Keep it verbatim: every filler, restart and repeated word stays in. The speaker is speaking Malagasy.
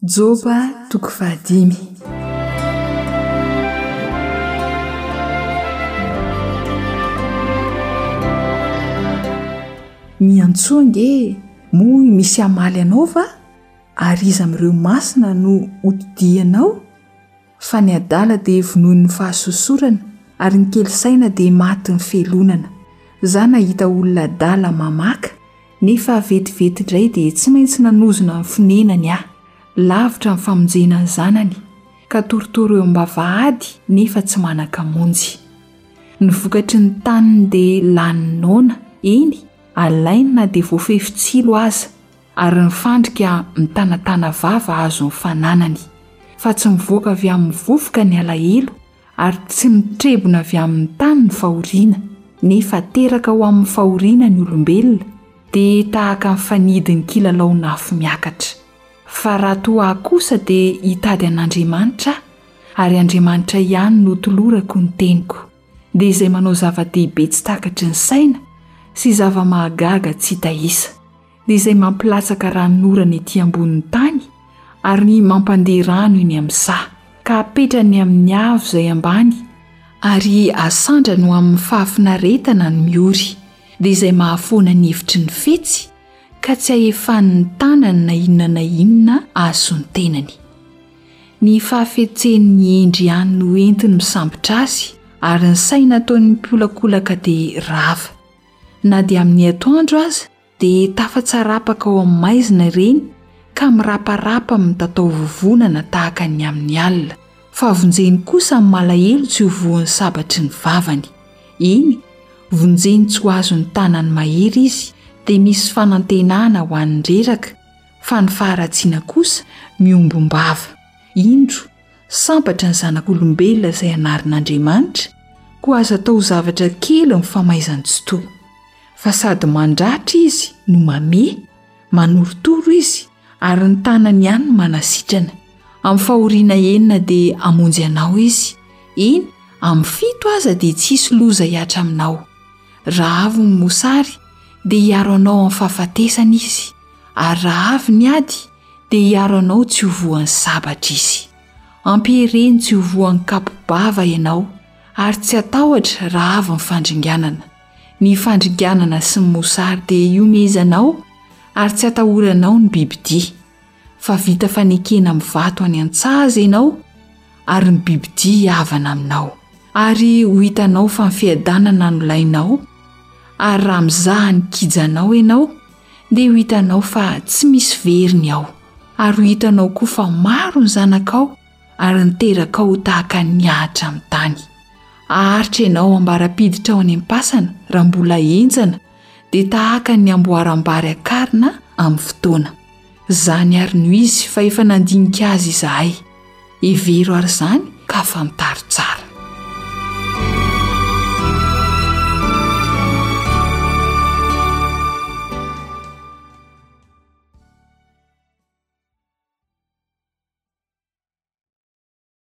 Joba toko fahadimy. Miantsoange moa misy amaly anao va? Ary izy amin'ireo masina no hotodianao? Fa ny adala dia vonoin'ny fahasosorana ary ny kely saina dia maty ny felonana. Za nahita olona adala mamaka nefa vetivety indray dia tsy maintsy nanozona ny fonenany aho. Lavitra ny famonjena ny zanany ka torotoro eo am-bavahady nefa tsy manan-kamonjy. Ny vokatry ny taniny dia lany noana, eny alaina dia voafefy tsilo aza ary ny fandrika mitanatana vava azo ny fananany. Fa tsy mivoaka avy amin'ny vovoka ny alahelo ary tsy mitrebona avy amin'ny tany ny fahoriana, nefa teraka ho amin'ny fahoriana ny olombelona dia tahaka ny fanidiny kilalao nafo miakatra. Fa raha toa aho kosa dia hitady an'Andriamanitra ary Andriamanitra ihany no tolorako ny teniko, dia izay manao zava-dehibe tsy takatry ny saina sy zava-mahagaga tsy tahisa, dia izay mampilatsaka ranon'orana ety ambonin'ny tany ary ny mampandeha rano eny amin'saha ka apetrany amin'ny avo izay ambany ary asandra no amin'ny fahafinaretana ny miory, dia izay mahafoana ny hevitry ny fetsy ka tsy ahefan'ny tanany na inona na inona azo ny tenany. Ny fahafetsen'ny endry ihany no entiny misambotra azy ary ny saina ataony miolakolaka dia rava. Na dia amin'ny atoandro aza dia tafatsarapaka ao amin'ny maizina ireny ka miraparapa mitatao vovonana tahaka ny amin'ny alina. Fa vonjeny kosa amin'ny malahelo tsy hovoan'ny sabatry ny vavany. Iny, vonjeny tsy ho azo ny tanany mahery izy dia misy fanantenana ho an'ny reraka, fa ny faharatsiana kosa miombombava. Indro, sambatra ny zanak'olombelona izay anarin'Andriamanitra, koa azo atao zavatra kely ny famaizany tsy toa. Fa sady mandratra izy no mame, manorotoro izy ary ny tanany ihany no manasitrana. Amin'ny fahoriana enina dia amonjy anao izy, eny amin'ny fito aza dia tsisy loza hiatra aminao. Raha avy ny mosary dia hiaro anao amin'ny fahafatesana izy, ary raha avy ny ady dia hiaro anao tsy hovoan'ny sabatra izy. Ampiereny tsy hovoan'ny kapobava ianao ary tsy atahotra raha avy ny fandringanana. Ny fandringanana sy ny mosary dia iomezanao ary tsy atahoranao ny bibidia. Fa vita fanekena amin'ny vato any an-tsaha ianao ary ny bibidia havana aminao. Ary ho hitanao fa ny fiadanana no lainao, ary raha mizaha ny kijanao ianao dia ho hitanao fa tsy misy veriny ao. Ary ho hitanao koa fa maro ny zanakao ary niteraka ao tahaka ny ahitra amin'ny tany. Aharitra ianao ambarapiditra ao any am-pasana raha mbola enjana dia tahaka ny amboarambary akarina amin'ny fotoana. Zany ary no izy fa efa nandinika azy izahay. Evero ary izany ka fantaro tsara.